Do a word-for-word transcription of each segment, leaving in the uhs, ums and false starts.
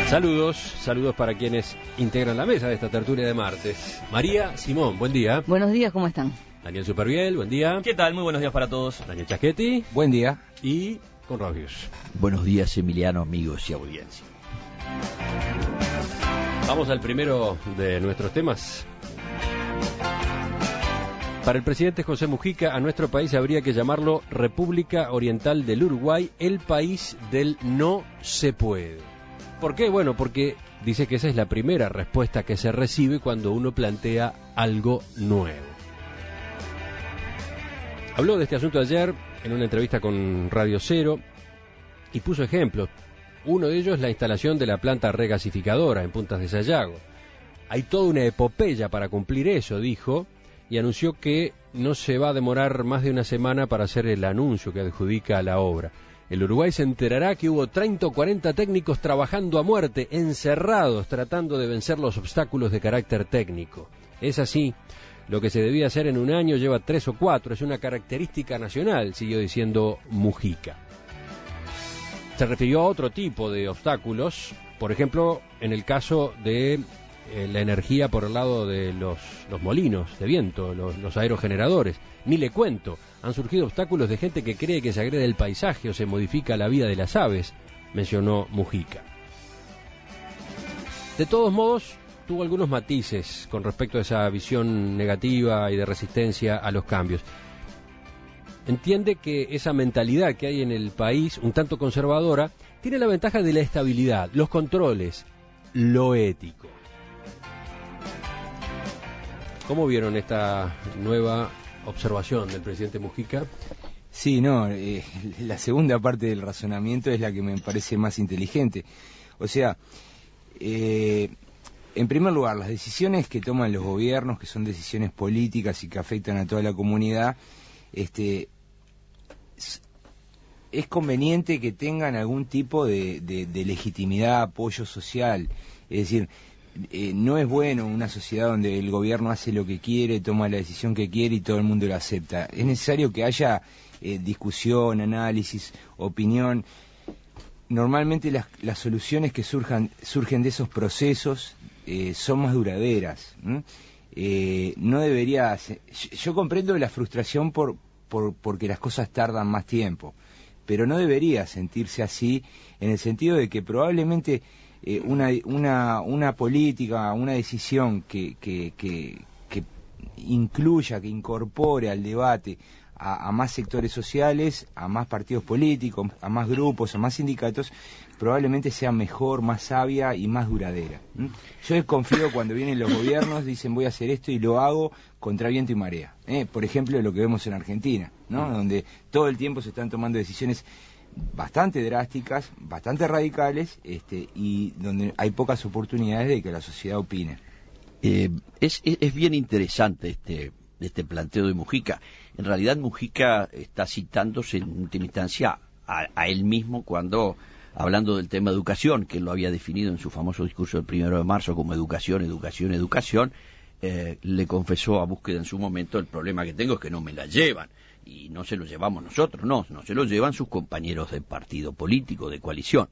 Saludos, saludos para quienes integran la mesa de esta tertulia de martes. María Simón, buen día. Buenos días, ¿cómo están? Daniel Superviel, buen día. ¿Qué tal? Muy buenos días para todos. Daniel Chaschetti. Buen día. Y Conrado Hughes. Buenos días, Emiliano, amigos y audiencia. Vamos al primero de nuestros temas. Para el presidente José Mujica, a nuestro país habría que llamarlo República Oriental del Uruguay, el país del no se puede. ¿Por qué? Bueno, porque dice que esa es la primera respuesta que se recibe cuando uno plantea algo nuevo. Habló de este asunto ayer en una entrevista con Radio Cero y puso ejemplos. Uno de ellos, la instalación de la planta regasificadora en Puntas de Sayago. Hay toda una epopeya para cumplir eso, dijo, y anunció que no se va a demorar más de una semana para hacer el anuncio que adjudica a la obra. El Uruguay se enterará que hubo treinta o cuarenta técnicos trabajando a muerte, encerrados, tratando de vencer los obstáculos de carácter técnico. Es así. Lo que se debía hacer en un año lleva tres o cuatro. Es una característica nacional, siguió diciendo Mujica. Se refirió a otro tipo de obstáculos, por ejemplo, en el caso de eh, la energía por el lado de los, los molinos de viento, los, los aerogeneradores. Ni le cuento, han surgido obstáculos de gente que cree que se agrede el paisaje o se modifica la vida de las aves, mencionó Mujica. De todos modos, tuvo algunos matices con respecto a esa visión negativa y de resistencia a los cambios. Entiende que esa mentalidad que hay en el país, un tanto conservadora, tiene la ventaja de la estabilidad, los controles, lo ético. ¿Cómo vieron esta nueva observación del presidente Mujica? Sí, no, eh, la segunda parte del razonamiento es la que me parece más inteligente. O sea, eh, en primer lugar, las decisiones que toman los gobiernos, que son decisiones políticas y que afectan a toda la comunidad, este, es conveniente que tengan algún tipo de, de, de legitimidad, apoyo social. Es decir, eh, no es bueno una sociedad donde el gobierno hace lo que quiere, toma la decisión que quiere y todo el mundo lo acepta. Es necesario que haya eh, discusión, análisis, opinión. Normalmente las, las soluciones que surjan, surgen de esos procesos eh, son más duraderas. ¿Mm? Eh, no debería... Ser, yo comprendo la frustración por, por porque las cosas tardan más tiempo, pero no debería sentirse así en el sentido de que probablemente eh, una, una, una política, una decisión que, que, que, que incluya, que incorpore al debate a, a más sectores sociales, a más partidos políticos, a más grupos, a más sindicatos, probablemente sea mejor, más sabia y más duradera. ¿Mm? Yo desconfío cuando vienen los gobiernos, dicen voy a hacer esto y lo hago contra viento y marea. ¿eh? Por ejemplo, lo que vemos en Argentina, ¿no? Mm. Donde todo el tiempo se están tomando decisiones bastante drásticas, bastante radicales, este, y donde hay pocas oportunidades de que la sociedad opine. Eh, es, es, es bien interesante este, este planteo de Mujica. En realidad Mujica está citándose en última instancia a, a él mismo cuando, hablando del tema educación, que él lo había definido en su famoso discurso del primero de marzo como educación, educación, educación, eh, le confesó a Búsqueda en su momento: el problema que tengo es que no me la llevan. Y no se lo llevamos nosotros, no, no se lo llevan sus compañeros de partido político, de coalición.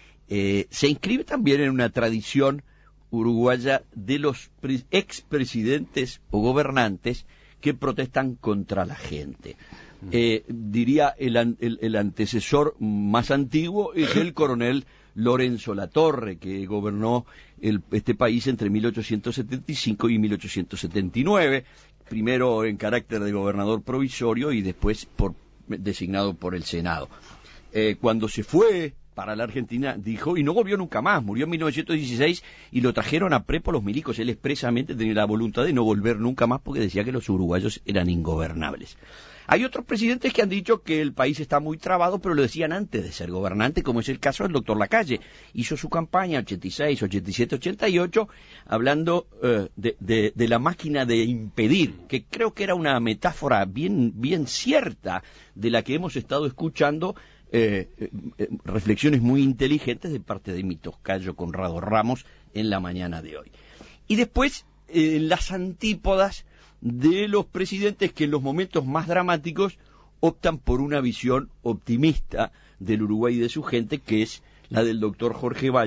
Eh, se inscribe también en una tradición uruguaya de los expresidentes o gobernantes que protestan contra la gente. Eh, diría el, el, el antecesor más antiguo es el coronel Lorenzo Latorre, que gobernó el, este país entre mil ochocientos setenta y cinco y mil ochocientos setenta y nueve, primero en carácter de gobernador provisorio y después por, designado por el Senado. Eh, cuando se fue para la Argentina, dijo, y no volvió nunca más, murió en mil novecientos dieciséis y lo trajeron a prepo los milicos. Él expresamente tenía la voluntad de no volver nunca más porque decía que los uruguayos eran ingobernables. Hay otros presidentes que han dicho que el país está muy trabado, pero lo decían antes de ser gobernante, como es el caso del doctor Lacalle. Hizo su campaña ochenta y seis, ochenta y siete, ochenta y ocho, hablando uh, de, de, de la máquina de impedir, que creo que era una metáfora bien, bien cierta de la que hemos estado escuchando, eh, eh, reflexiones muy inteligentes de parte de mi tocayo Conrado Ramos en la mañana de hoy. Y después, eh, las antípodas de los presidentes que en los momentos más dramáticos optan por una visión optimista del Uruguay y de su gente, que es la del doctor Jorge Valle,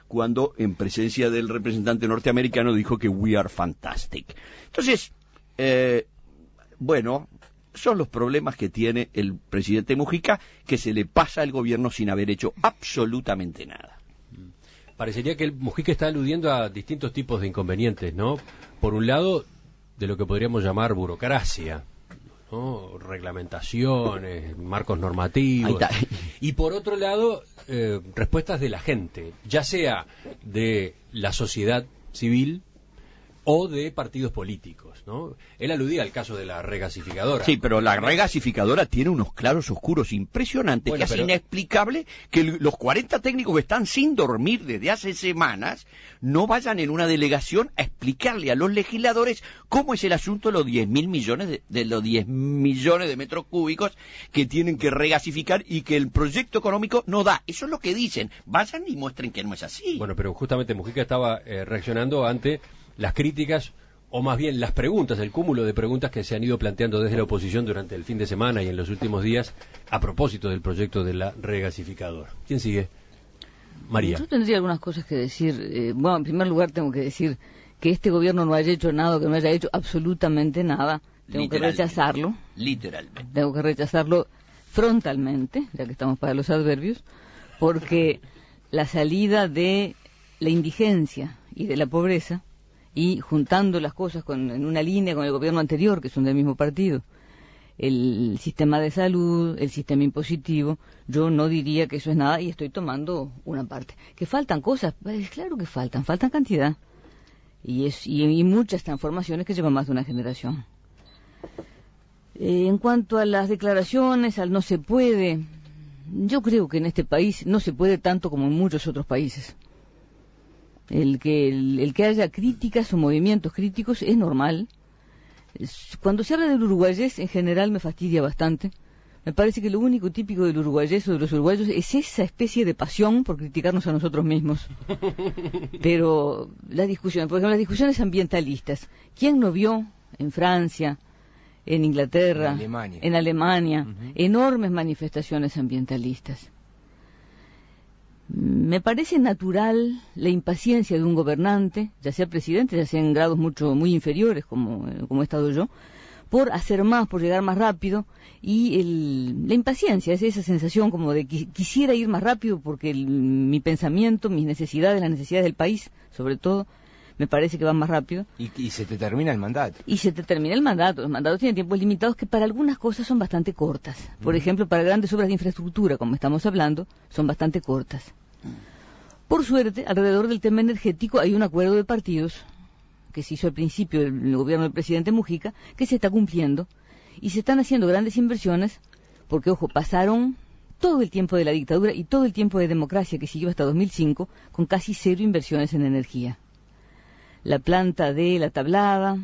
cuando en presencia del representante norteamericano dijo que we are fantastic. Entonces, eh, bueno, son los problemas que tiene el presidente Mujica, que se le pasa al gobierno sin haber hecho absolutamente nada. Parecería que el Mujica está aludiendo a distintos tipos de inconvenientes, ¿no? Por un lado, de lo que podríamos llamar burocracia, ¿no? Reglamentaciones, marcos normativos. Y por otro lado, eh, respuestas de la gente, ya sea de la sociedad civil o de partidos políticos, ¿no? Él aludía al caso de la regasificadora. Sí, pero la regasificadora tiene unos claros oscuros impresionantes, bueno, que es pero... inexplicable que los cuarenta técnicos que están sin dormir desde hace semanas no vayan en una delegación a explicarle a los legisladores cómo es el asunto de los diez mil millones de, de los diez millones de metros cúbicos que tienen que regasificar y que el proyecto económico no da. Eso es lo que dicen. Vayan y muestren que no es así. Bueno, pero justamente Mujica estaba eh, reaccionando ante las críticas, o más bien las preguntas, el cúmulo de preguntas que se han ido planteando desde la oposición durante el fin de semana y en los últimos días a propósito del proyecto de la regasificadora. ¿Quién sigue? María. Yo tendría algunas cosas que decir. Eh, bueno, en primer lugar tengo que decir que este gobierno no haya hecho nada, que no haya hecho absolutamente nada. Tengo que rechazarlo. Literalmente. Tengo que rechazarlo frontalmente, ya que estamos para los adverbios, porque la salida de la indigencia y de la pobreza, y juntando las cosas con, en una línea con el gobierno anterior, que son del mismo partido, el sistema de salud, el sistema impositivo, yo no diría que eso es nada, y estoy tomando una parte. ¿Que faltan cosas? Pues claro que faltan, faltan cantidad, y, es, y, y muchas transformaciones que llevan más de una generación. Eh, en cuanto a las declaraciones, al no se puede, yo creo que en este país no se puede tanto como en muchos otros países. El que, el, el que haya críticas o movimientos críticos es normal. Cuando se habla del uruguayés, en general me fastidia bastante. Me parece que lo único típico del uruguayés o de los uruguayos es esa especie de pasión por criticarnos a nosotros mismos. Pero las discusiones, por ejemplo, las discusiones ambientalistas, ¿quién no vio en Francia, en Inglaterra, en Alemania, en Alemania uh-huh. enormes manifestaciones ambientalistas? Me parece natural la impaciencia de un gobernante, ya sea presidente, ya sea en grados mucho muy inferiores, como, como he estado yo, por hacer más, por llegar más rápido, y el, la impaciencia es esa sensación como de que quisiera ir más rápido porque el, mi pensamiento, mis necesidades, las necesidades del país, sobre todo, me parece que van más rápido. Y, y se te termina el mandato. Y se te termina el mandato. Los mandatos tienen tiempos limitados que para algunas cosas son bastante cortas. Por mm. ejemplo, para grandes obras de infraestructura, como estamos hablando, son bastante cortas. Por suerte, alrededor del tema energético hay un acuerdo de partidos que se hizo al principio del gobierno del presidente Mujica, que se está cumpliendo, y se están haciendo grandes inversiones, porque, ojo, pasaron todo el tiempo de la dictadura y todo el tiempo de democracia que siguió hasta dos mil cinco, con casi cero inversiones en energía. La planta de La Tablada,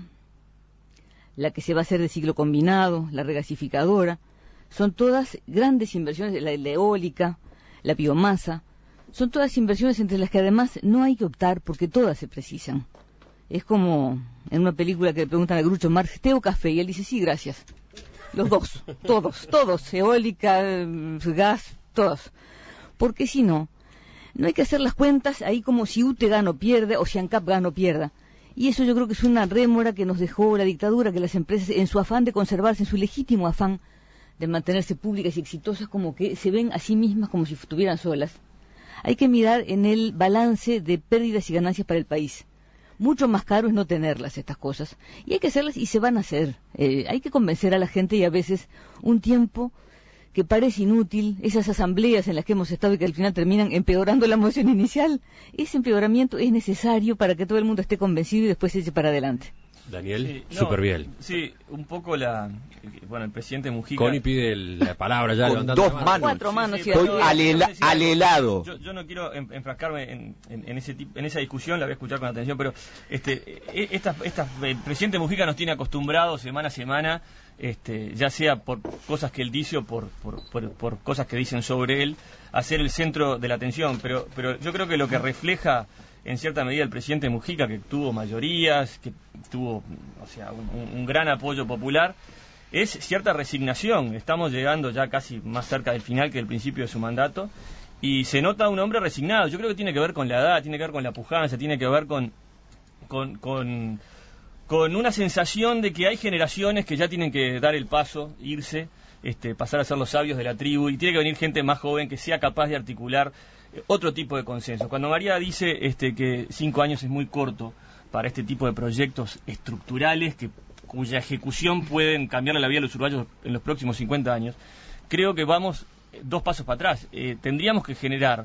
la que se va a hacer de ciclo combinado, la regasificadora, son todas grandes inversiones, la, la eólica, la biomasa, son todas inversiones entre las que además no hay que optar porque todas se precisan. Es como en una película que le preguntan a Groucho Marx, ¿té o café? Y él dice, sí, gracias. Los dos, todos, todos, eólica, gas, todos. Porque si no, no hay que hacer las cuentas ahí como si U T E gana o pierde, o si ANCAP gana o pierda. Y eso yo creo que es una rémora que nos dejó la dictadura, que las empresas, en su afán de conservarse, en su legítimo afán de mantenerse públicas y exitosas, como que se ven a sí mismas como si estuvieran solas. Hay que mirar en el balance de pérdidas y ganancias para el país. Mucho más caro es no tenerlas, estas cosas. Y hay que hacerlas y se van a hacer. Eh, hay que convencer a la gente, y a veces un tiempo que parece inútil, esas asambleas en las que hemos estado y que al final terminan empeorando la moción inicial, ese empeoramiento es necesario para que todo el mundo esté convencido y después se eche para adelante. Daniel, sí, súper no, bien. Sí, un poco la... Bueno, el presidente Mujica... Connie pide el, la palabra ya. Con dos manos. manos. Cuatro manos. Sí, sí, Estoy pero, alela, no sé si alelado. Yo, yo no quiero enfrascarme en, en, en, ese tip, en esa discusión, la voy a escuchar con atención, pero este, esta, esta, el presidente Mujica nos tiene acostumbrados semana a semana, este, ya sea por cosas que él dice o por, por, por, por cosas que dicen sobre él, a ser el centro de la atención. Pero, pero yo creo que lo que refleja en cierta medida el presidente Mujica, que tuvo mayorías, que tuvo, o sea, un, un gran apoyo popular, es cierta resignación. Estamos llegando ya casi más cerca del final que del principio de su mandato, y se nota un hombre resignado. Yo creo que tiene que ver con la edad, tiene que ver con la pujanza, tiene que ver con con, con, con una sensación de que hay generaciones que ya tienen que dar el paso, irse, este, pasar a ser los sabios de la tribu, y tiene que venir gente más joven que sea capaz de articular eh, otro tipo de consenso. Cuando María dice este, que cinco años es muy corto para este tipo de proyectos estructurales que cuya ejecución pueden cambiarle la vida a los uruguayos en los próximos cincuenta años, creo que vamos dos pasos para atrás. Eh, tendríamos que generar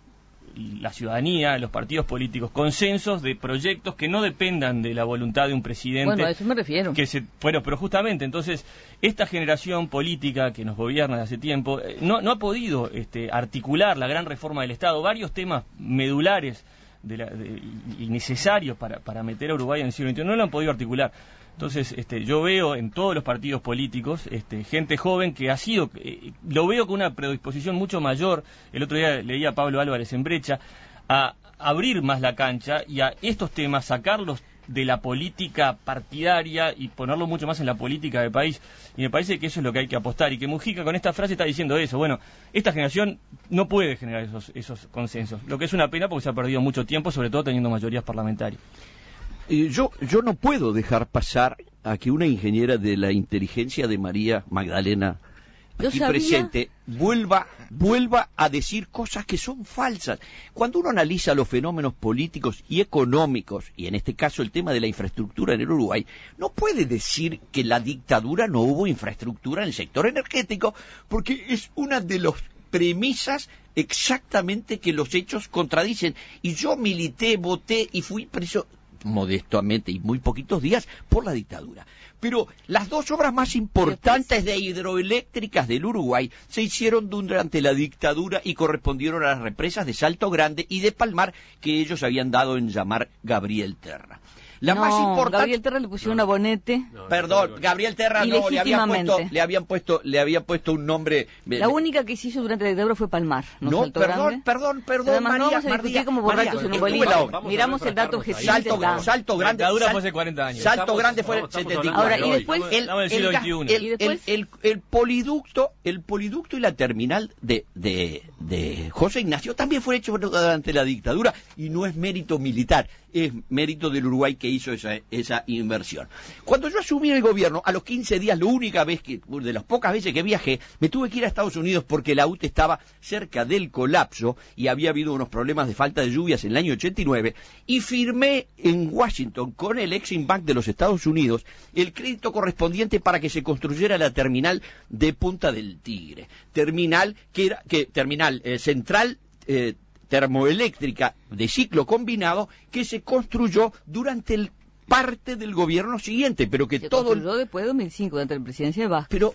la ciudadanía, los partidos políticos, consensos de proyectos que no dependan de la voluntad de un presidente. Bueno, a eso me refiero. Que se, bueno, pero justamente, entonces, esta generación política que nos gobierna desde hace tiempo, eh, no, no ha podido este, articular la gran reforma del Estado, varios temas medulares de la, de, y necesarios para, para meter a Uruguay en el siglo veintiuno, no lo han podido articular. Entonces, este, yo veo en todos los partidos políticos este, gente joven que ha sido, eh, lo veo con una predisposición mucho mayor, el otro día leía a Pablo Álvarez en Brecha, a abrir más la cancha y a estos temas sacarlos de la política partidaria y ponerlo mucho más en la política del país. Y me parece que eso es lo que hay que apostar, y que Mujica con esta frase está diciendo eso. Bueno, esta generación no puede generar esos, esos consensos, lo que es una pena porque se ha perdido mucho tiempo, sobre todo teniendo mayorías parlamentarias. Eh, yo, yo no puedo dejar pasar a que una ingeniera de la inteligencia de María Magdalena, aquí presente, vuelva, vuelva a decir cosas que son falsas. Cuando uno analiza los fenómenos políticos y económicos, y en este caso el tema de la infraestructura en el Uruguay, no puede decir que la dictadura no hubo infraestructura en el sector energético, porque es una de las premisas exactamente que los hechos contradicen. Y yo milité, voté y fui preso modestamente y muy poquitos días por la dictadura. Pero las dos obras más importantes de hidroeléctricas del Uruguay se hicieron durante la dictadura y correspondieron a las represas de Salto Grande y de Palmar, que ellos habían dado en llamar Gabriel Terra. La no, más importante. Gabriel Terra le pusieron no. un abonete. No, Perdón, Gabriel Terra no, le habían puesto, le habían puesto, le habían puesto un nombre. La única que se hizo durante la dictadura fue Palmar. No, no Salto perdón, Grande. perdón, perdón, Además, María, no vamos a discutir María, como borrachos María, en un bolillo. Miramos el dato objetivo. Salto, Salto Grande. La dictadura sal, fue hace cuarenta años. Salto estamos, Grande fue estamos, setenta y cuatro. Ahora, y después el, el, el, el, el, el, el poliducto, el poliducto y la terminal de, de, de José Ignacio también fue hecho durante la dictadura, y no es mérito militar, es mérito del Uruguay que hizo esa, esa inversión. Cuando yo asumí el gobierno, a los quince días, la única vez que, de las pocas veces que viajé, me tuve que ir a Estados Unidos porque la U T E estaba cerca del colapso y había habido unos problemas de falta de lluvias en el año ochenta y nueve, y firmé en Washington con el Exim Bank de los Estados Unidos el crédito correspondiente para que se construyera la terminal de Punta del Tigre, terminal que era que terminal eh, central eh, termoeléctrica de ciclo combinado que se construyó durante el parte del gobierno siguiente, pero que se todo construyó después de dos mil cinco, durante la presidencia de Vázquez. Pero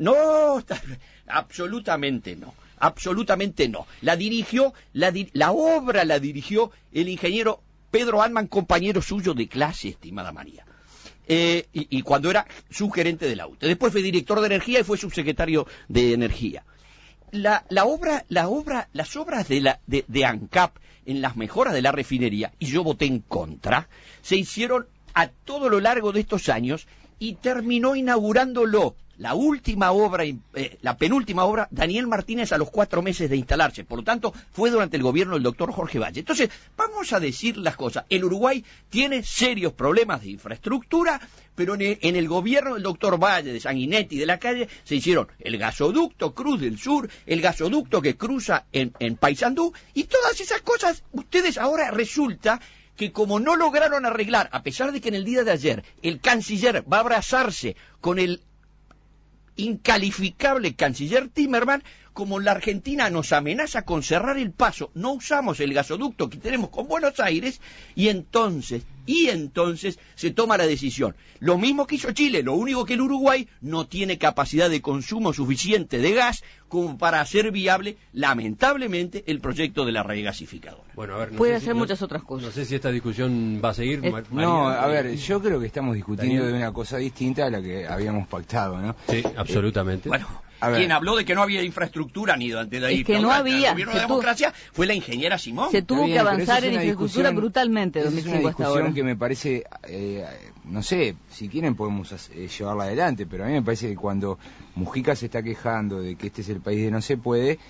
no, absolutamente no, absolutamente no. La dirigió, la, la obra la dirigió el ingeniero Pedro Alman, compañero suyo de clase, estimada María. Eh, y, y cuando era subgerente de la U T E. Después fue director de energía y fue subsecretario de energía. La, la obra, la obra, las obras de la de, de ANCAP en las mejoras de la refinería, y yo voté en contra, se hicieron a todo lo largo de estos años y terminó inaugurándolo la última obra, eh, la penúltima obra, Daniel Martínez, a los cuatro meses de instalarse. Por lo tanto, fue durante el gobierno del doctor Jorge Valle. Entonces, vamos a decir las cosas. El Uruguay tiene serios problemas de infraestructura, pero en el, en el gobierno del doctor Valle, de Sanguinetti, de la Calle, se hicieron el gasoducto Cruz del Sur, el gasoducto que cruza en, en Paysandú, y todas esas cosas, ustedes ahora resulta que como no lograron arreglar, a pesar de que en el día de ayer el canciller va a abrazarse con el incalificable canciller Timerman, como la Argentina nos amenaza con cerrar el paso, no usamos el gasoducto que tenemos con Buenos Aires, y entonces, y entonces se toma la decisión. Lo mismo que hizo Chile, lo único que el Uruguay no tiene capacidad de consumo suficiente de gas como para hacer viable, lamentablemente, el proyecto de la regasificadora. Bueno, a ver, no puede sé hacer si, muchas no, otras cosas. No sé si esta discusión va a seguir. Es, María, no, a ver, yo creo que estamos discutiendo Daniel. de una cosa distinta a la que habíamos pactado, ¿no? Sí, absolutamente. Eh, bueno, quien habló de que no había infraestructura ni durante la es dictadura, que no había, el gobierno de la tuvo, democracia, fue la ingeniera Simón. Se tuvo bien, que avanzar en es infraestructura brutalmente de dos mil cinco hasta ahora. Es una discusión que me parece, eh, no sé, si quieren podemos eh, llevarla adelante, pero a mí me parece que cuando Mujica se está quejando de que este es el país de no se puede,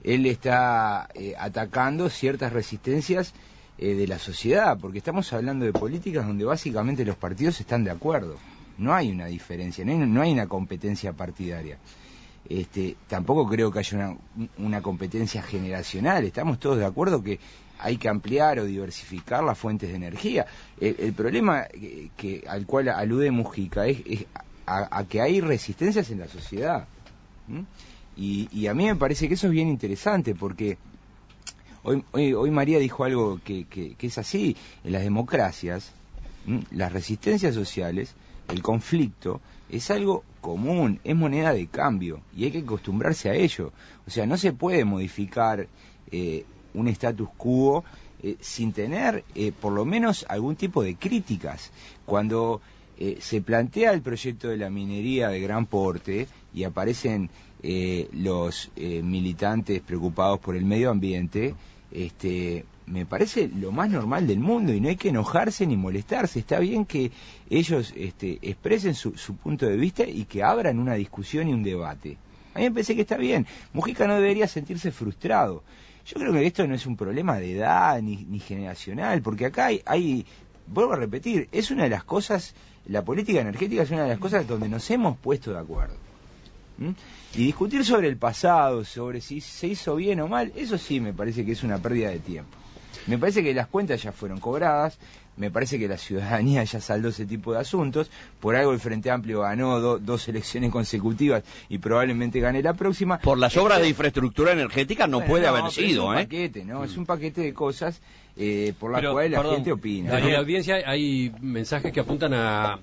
él está eh, atacando ciertas resistencias eh, de la sociedad, porque estamos hablando de políticas donde básicamente los partidos están de acuerdo. No hay una diferencia, no hay, no hay una competencia partidaria. Este, tampoco creo que haya una, una competencia generacional. Estamos todos de acuerdo que hay que ampliar o diversificar las fuentes de energía. El, el problema que, que al cual alude Mujica es, es a, a que hay resistencias en la sociedad. ¿Mm? Y, y a mí me parece que eso es bien interesante, porque hoy, hoy, hoy María dijo algo que, que, que es así. En las democracias, ¿Mm? las resistencias sociales, el conflicto, es algo común, es moneda de cambio, y hay que acostumbrarse a ello. O sea, no se puede modificar eh, un status quo eh, sin tener eh, por lo menos algún tipo de críticas. Cuando eh, se plantea el proyecto de la minería de gran porte y aparecen eh, los eh, militantes preocupados por el medio ambiente, este me parece lo más normal del mundo, y no hay que enojarse ni molestarse. Está bien que ellos este, expresen su, su punto de vista y que abran una discusión y un debate. A mí me parece que está bien. Mujica no debería sentirse frustrado. Yo creo que esto no es un problema de edad ni, ni generacional, porque acá hay, hay, vuelvo a repetir, es una de las cosas, la política energética es una de las cosas donde nos hemos puesto de acuerdo. ¿Mm? Y discutir sobre el pasado, sobre si se hizo bien o mal, eso sí me parece que es una pérdida de tiempo. Me parece que las cuentas ya fueron cobradas, me parece que la ciudadanía ya saldó ese tipo de asuntos, por algo el Frente Amplio ganó do, dos elecciones consecutivas y probablemente gane la próxima. Por las obras de infraestructura energética no bueno, puede no, haber sido, es un ¿eh? paquete, ¿no? Es un paquete de cosas eh, por las pero, cuales la perdón, gente opina. En la audiencia hay mensajes que apuntan a...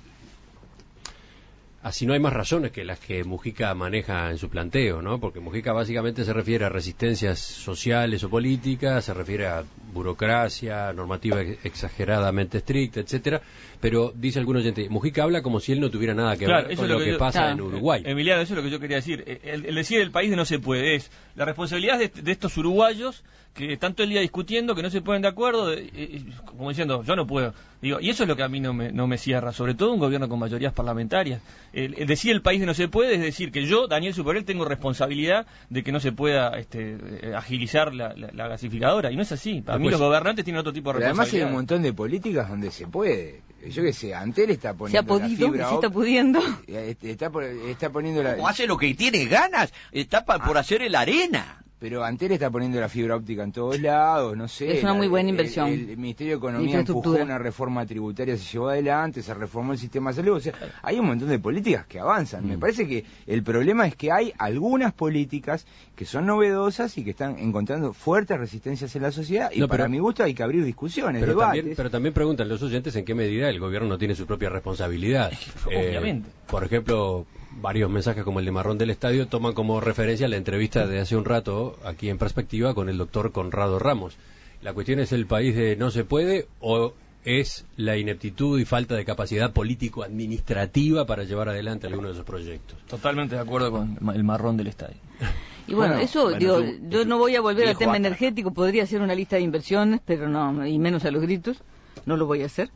Así no hay más razones que las que Mujica maneja en su planteo, ¿no? Porque Mujica básicamente se refiere a resistencias sociales o políticas, se refiere a burocracia, normativa exageradamente estricta, etcétera. Pero dice algún oyente, Mujica habla como si él no tuviera nada que claro, ver eso con es lo, lo que, que yo, pasa claro. en Uruguay. Emiliano, eso es lo que yo quería decir. El, el decir el país de no se puede es la responsabilidad de, de estos uruguayos que están todo el día discutiendo, que no se ponen de acuerdo, de, eh, como diciendo, yo no puedo. Digo, y eso es lo que a mí no me, no me cierra, sobre todo un gobierno con mayorías parlamentarias. El, el decir el país de no se puede es decir que yo, Daniel Superel, tengo responsabilidad de que no se pueda este, eh, agilizar la, la, la gasificadora, y no es así. Para mí Pues, los gobernantes tienen otro tipo de Pero además hay responsabilidad. un montón de políticas donde se puede. Yo qué sé, Antel está Se ha poniendo la podido, fibra se está óptica, pudiendo. eh, está, por- está poniendo la... O hace lo que tiene ganas, está pa- por hacer el arena. Pero Antel está poniendo la fibra óptica en todos lados, no sé. Es una la- muy buena el- inversión. El, el Ministerio de Economía Infraestructura. empujó una reforma tributaria, se llevó adelante, se reformó el sistema de salud. O sea, hay un montón de políticas que avanzan. Mm. Me parece que el problema es que hay algunas políticas que son novedosas y que están encontrando fuertes resistencias en la sociedad. Y No, para pero- mi gusto hay que abrir discusiones, Pero debates. también, pero también preguntan los oyentes en qué medida el gobierno no tiene su propia responsabilidad. Obviamente. Eh, por ejemplo, varios mensajes como el de Marrón del Estadio toman como referencia la entrevista de hace un rato aquí en Perspectiva con el doctor Conrado Ramos. La cuestión es, ¿el país de no se puede o es la ineptitud y falta de capacidad político-administrativa para llevar adelante alguno de esos proyectos? Totalmente de acuerdo con el marrón del estadio. Y bueno, Bueno, eso, bueno, digo, tú- yo no voy a volver al viejo tema acá. energético, podría hacer una lista de inversiones, pero no, y menos a los gritos, no lo voy a hacer.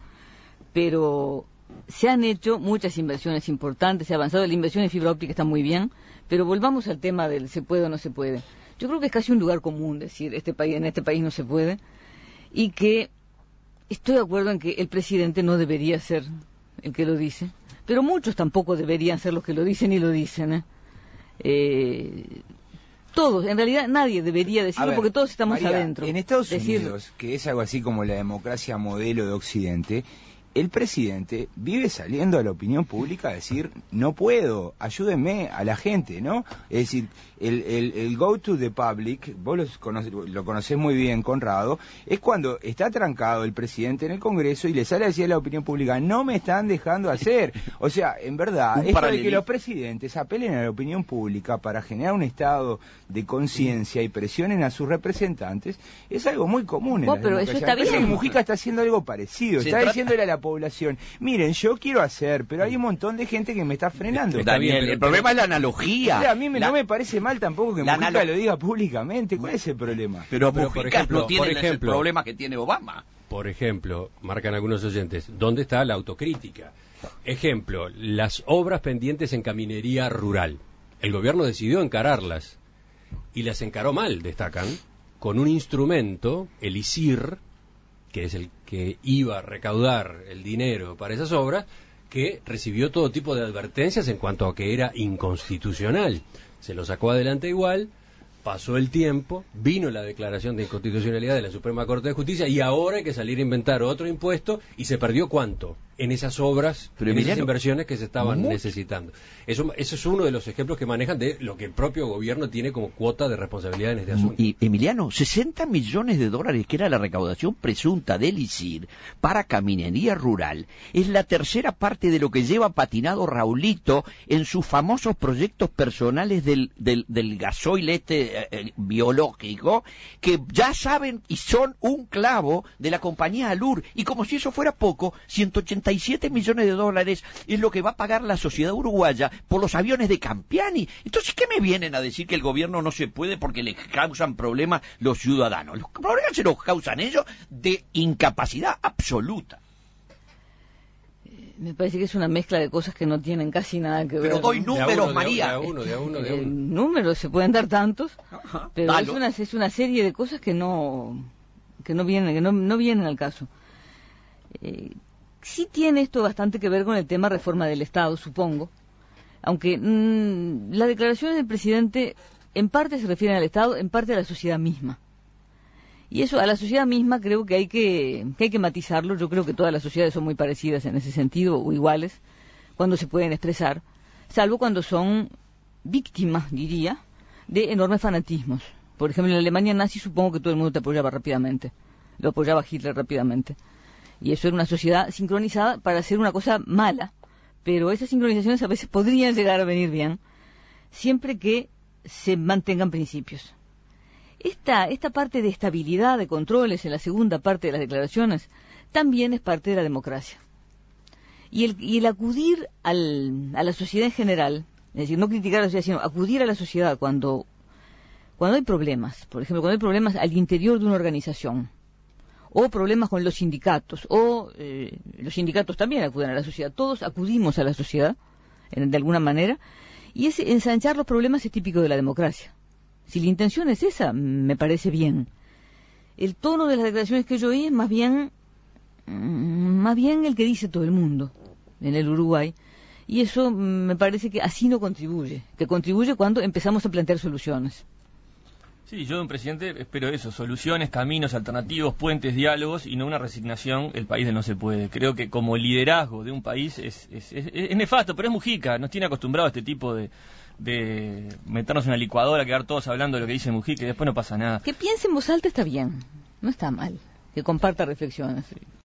Pero se han hecho muchas inversiones importantes, se ha avanzado, la inversión en fibra óptica está muy bien, pero volvamos al tema del se puede o no se puede. Yo creo que es casi un lugar común decir, este país, en este país no se puede, y que estoy de acuerdo en que el presidente no debería ser el que lo dice, pero muchos tampoco deberían ser los que lo dicen y lo dicen, ¿eh? Eh, todos, en realidad nadie debería A decirlo ver, porque todos estamos María, adentro. En Estados Decirlo. Unidos, que es algo así como la democracia modelo de Occidente, el presidente vive saliendo a la opinión pública a decir, no puedo, ayúdenme a la gente, ¿no? Es decir, el, el, el go to the public, vos los conoce, lo conocés muy bien, Conrado, es cuando está trancado el presidente en el Congreso y le sale a decir a la opinión pública, no me están dejando hacer. O sea, en verdad, Un esto de que paralelismo. los presidentes apelen a la opinión pública para generar un estado de conciencia y presionen a sus representantes, es algo muy común en Vos, las pero eso democracias. está Me parece bien. que Mujica está haciendo algo parecido, Se está trata- diciéndole a la población, miren, yo quiero hacer, pero hay un montón de gente que me está frenando. Está Daniel, bien, pero- el problema es la O analogía. sea, a mí me- La- no me parece mal tampoco que la Mujica analo- lo diga públicamente. ¿Cuál es el problema? Pero, Pero, por Mujica ejemplo, no tiene por el ejemplo- problema que tiene Obama. Por ejemplo, marcan algunos oyentes, ¿dónde está la autocrítica? Ejemplo, las obras pendientes en caminería rural. El gobierno decidió encararlas y las encaró mal, destacan, con un instrumento, el I S I R, que es el que iba a recaudar el dinero para esas obras, que recibió todo tipo de advertencias en cuanto a que era inconstitucional. Se lo sacó adelante igual, pasó el tiempo, vino la declaración de inconstitucionalidad de la Suprema Corte de Justicia y ahora hay que salir a inventar otro impuesto y se perdió ¿cuánto? En esas obras, Pero en Emiliano, esas inversiones que se estaban mucho. necesitando. Eso, eso es uno de los ejemplos que manejan de lo que el propio gobierno tiene como cuota de responsabilidad en este asunto. Y Emiliano, sesenta millones de dólares, que era la recaudación presunta del I S I R para caminería rural, es la tercera parte de lo que lleva patinado Raulito en sus famosos proyectos personales del, del, del gasoil este eh, eh, biológico, que ya saben y son un clavo de la compañía Alur. Y como si eso fuera poco, ciento ochenta y siete millones de dólares es lo que va a pagar la sociedad uruguaya por los aviones de Campiani. Entonces, ¿qué me vienen a decir que el gobierno no se puede porque le causan problemas los ciudadanos? Los problemas se los causan ellos de incapacidad absoluta. Me parece que es una mezcla de cosas que no tienen casi nada que ver. Pero doy ¿no? números, De a uno, María. De a uno, de a uno, de a Eh, uno. números se pueden dar tantos, Ajá. pero es Dalo. una, es una serie de cosas que no que no vienen que no, no vienen al caso. Eh, sí tiene esto bastante que ver con el tema reforma del Estado, supongo, aunque mmm, las declaraciones del presidente en parte se refieren al Estado, en parte a la sociedad misma. Y eso, a la sociedad misma, creo que hay que, que hay que matizarlo. Yo creo que todas las sociedades son muy parecidas en ese sentido, o iguales, cuando se pueden expresar, salvo cuando son víctimas, diría, de enormes fanatismos. Por ejemplo, en la Alemania nazi supongo que todo el mundo te apoyaba rápidamente, lo apoyaba Hitler rápidamente. Y eso era una sociedad sincronizada para hacer una cosa mala, pero esas sincronizaciones a veces podrían llegar a venir bien, siempre que se mantengan principios. Esta, esta parte de estabilidad, de controles en la segunda parte de las declaraciones, también es parte de la democracia. Y el, y el acudir al, a la sociedad en general, es decir, no criticar a la sociedad, sino acudir a la sociedad cuando, cuando hay problemas, por ejemplo, cuando hay problemas al interior de una organización, o problemas con los sindicatos, o eh, los sindicatos también acuden a la sociedad, todos acudimos a la sociedad, en, de alguna manera, y ese ensanchar los problemas es típico de la democracia. Si la intención es esa, me parece bien. El tono de las declaraciones que yo oí es más bien, más bien el que dice todo el mundo en el Uruguay, y eso me parece que así no contribuye, que contribuye cuando empezamos a plantear soluciones. Sí, yo de un presidente espero eso, soluciones, caminos alternativos, puentes, diálogos y no una resignación, el país del no se puede. Creo que como liderazgo de un país es, es, es, es nefasto, pero es Mujica, nos tiene acostumbrado a este tipo de, de meternos en una licuadora, quedar todos hablando de lo que dice Mujica y después no pasa nada. Que piense en voz alta está bien, no está mal, que comparta reflexiones.